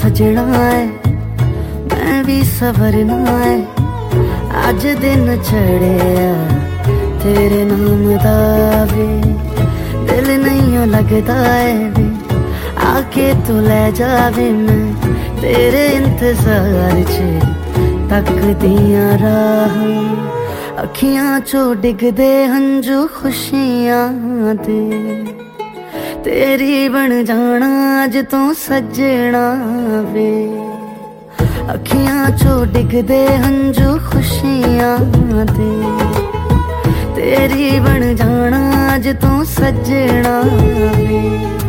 सजना है मैं भी सवरना है। अज दिन चढ़िया तेरे नाम दा वे, दिल नहीं लगता है वे, आके तू ले जावे। मैं तेरे इंतजार च तकदियां राह, अखियां चो डिगदे हंजू खुशियां दे। तेरी बन जाना अज तो सजना वे, अखियां चो डिगदे हंजू खुशियां दे। तेरी बन जाना अज तो सजना वे।